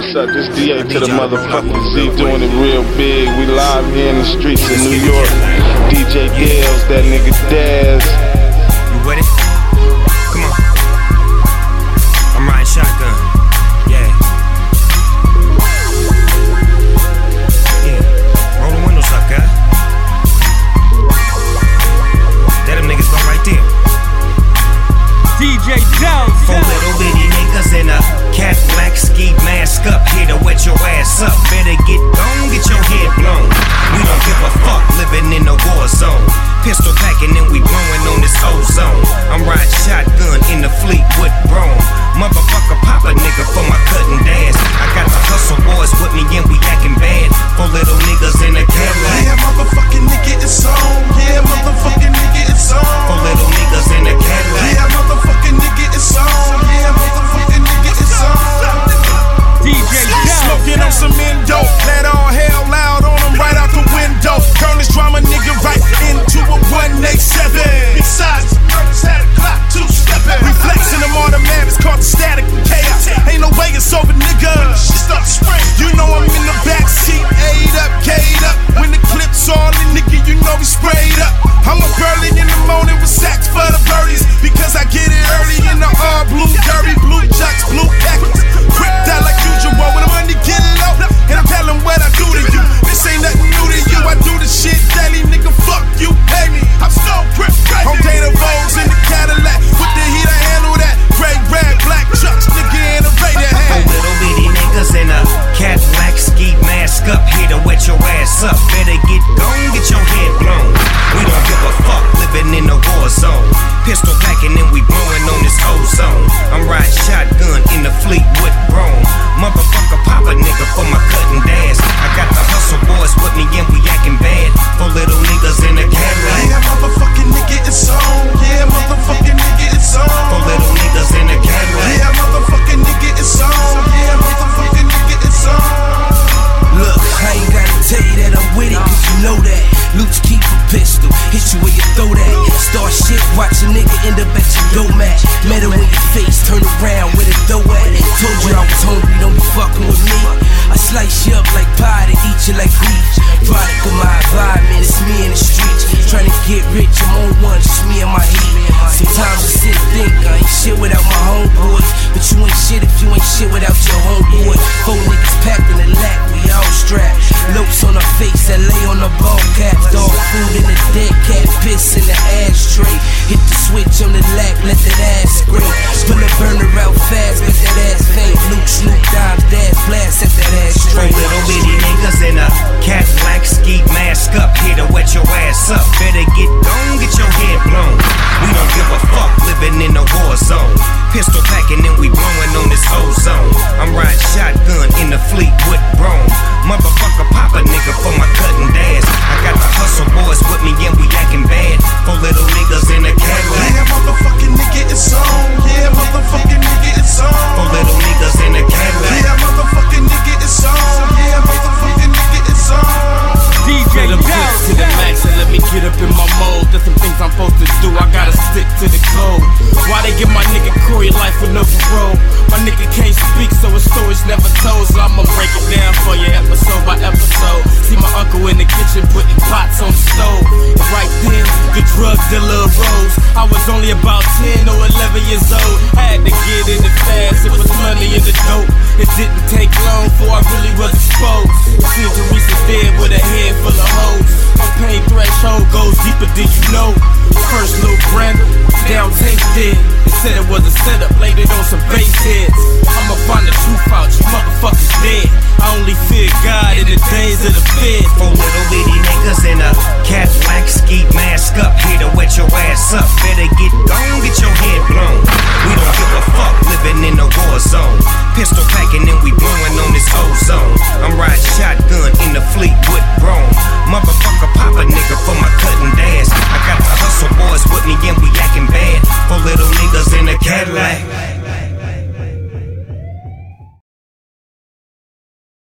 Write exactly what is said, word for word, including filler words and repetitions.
What's up? This D A to the motherfucking Z, doing it real big. We live here in the streets of New York. D J Dales, that nigga Daz. You with it? Come on. I'm riding shotgun. Yeah. Yeah. Roll the windows up, guy. That them niggas go right there. D J Dales. Four little bitty niggas in a Cadillac ski mask up, here to wet your ass up. Better get gone, get your head blown. We don't give a fuck, living in a war zone. Pistol packing and we blowing on this ozone. I'm riding shotgun in the Fleetwood Brougham. Motherfucker pop a nigga for my cutting dash. I got the hustle boys with me and we acting bad. Four little niggas in a Cadillac. Yeah, motherfucking nigga, it's on. Yeah, motherfucking nigga, it's on. Four little niggas in a Cadillac. Yeah, motherfucking nigga, it's on. Yeah, motherfucking nigga, it's on. D J Dales. Smoking on some endo. Let all hell loud on them right out the window. Turn this drama nigga right into a one eight seven. Besides, the murders had a clock two-stepping. Reflexing them automatics caught the static and chaos. Ain't no way it's over, nigga. Shit start to spring. You know I'm in the backseat, A'd up, K'd up. When the clip's all in, nigga, you know we sprayed up. I'm up early in the morning with sacks for the birdies. Because I get it early in the all blue, dirty blue chucks, blue packets. Ripped out like usual when the money get low. And I'm telling what I do to you. This ain't nothing new to you. I do the shit daily, nigga. Fuck you, pay me. I'm still grip crazy. On data Vogues in the Cadillac. With the heat, I handle that. Gray, red, black trucks, nigga, in a radar hat. Four little bitty niggas in a Cadillac ski mask up, here to wet your ass up. Better get gone, get your head blown. We don't give a fuck, living in a war zone. Pistol packing and we blowing on this ozone. I'm riding shotgun in the Fleetwood Brougham. Motherfucker pop a nigga for my cutting dash. I got the hustle boys with me and we acting bad. Four little niggas in a Cadillac. Yeah, motherfucking nigga, it's on. Yeah, motherfucking nigga, it's on. Four little niggas in a Cadillac. Yeah, motherfucking nigga, it's on. Yeah, motherfucking nigga, it's on. Look, I ain't gotta tell you that I'm with it, cause you know that. Luch keep a pistol, hit you where you throw that. Start shit, watch a nigga end up at your doormat. Metal in your face, turn around with a throw at. Told you I was hungry, don't be fucking with me. I slice you up like pie to eat you like beef. Product of my environment, it's me in the streets. Trying to get rich, I'm on one, just me and my heat. Sometimes I sit and think I ain't shit without my homeboys. But you ain't shit if you ain't shit without your homeboy. Four niggas packed in the lap, we all strapped. Lopes on our face that lay on the ball caps. Dog food in the dead cat, piss in the ashtray. Hit the switch on the lack, let that ass scrape. Pull the burner out fast, make that ass faint. Luke, Snoop, Dime, Dash, blast at that ass straight. Four little bitty niggas in a Cadillac ski mask up, here to wet your ass up. Better get gone, get your head blown. We don't give a fuck, living in a war zone. Pistol packing and we blowing on this ozone. I'm riding shotgun in the Fleetwood Brougham. Motherfucker pop a nigga for my cutting dash. I got the hustle boys with me and we acting bad. Four little niggas in a Cadillac. Yeah, motherfucking nigga, it's on. Yeah, motherfucking nigga, it's on. Four little niggas in a Cadillac. Yeah, motherfucking nigga, it's on. Yeah, motherfucking nigga, it's on. D J them Dales. to the max and let me get up in my mode. There's some things I'm supposed to do, I gotta stick to the code. Why they give my nigga Corey life with no parole? My nigga can't speak, so his story's never told. So I'ma break it down for you episode by episode. See my uncle in the kitchen putting pots on the stove. And right then, the drug dealer arose. I was only about ten or eleven years old. Had to get in it fast, it was money in the dope. It didn't take long before I really was exposed. Seems Teresa's dead with a head full of hoes. My pain threshold goes deeper than you know. First little Brandon, down tape dead. They said it was a setup, laid it on some bass heads. I'ma find the truth out, you motherfuckers dead. I only fear God in the days of the Fed. Four little bitty niggas in a Cadillac ski mask up, here to wet